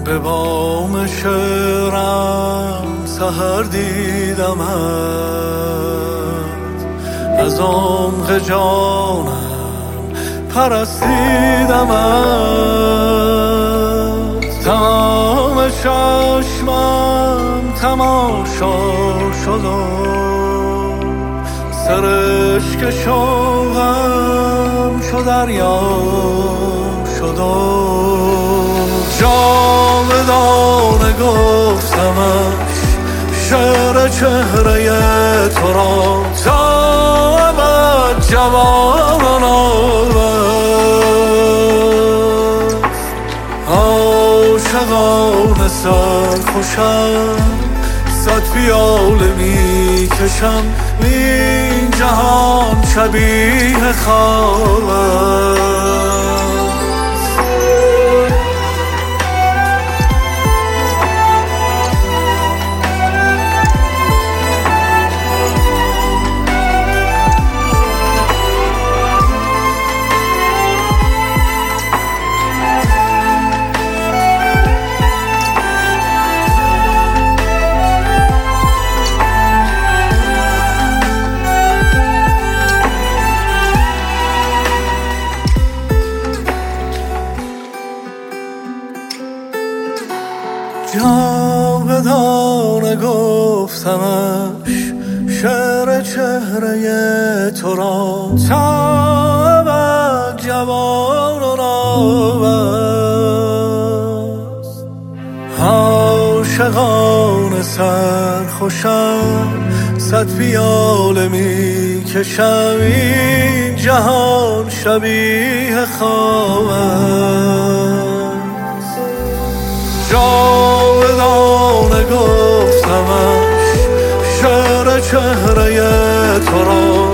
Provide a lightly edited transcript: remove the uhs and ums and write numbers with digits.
به بام شعرم سحر دیدمت، از عمق جانم پرستیدمت. تمام چشمم تماشا شد و سرشک شوقم شد دریا شد و جاودانه گفتمش شعر چهره تو را تا ابد جوان آورد. عاشقانه سرخوشم، صد پیاله می کشم، این جهان شبیه خواب است. جاودانه گفتمش شعر چهره تو را تا ابد جوان و نو است. عاشقانه سرخوشم، صد پیاله می کشم، این جهان شبیه خواب است. جاودانه گفتمش شعر چهره تو را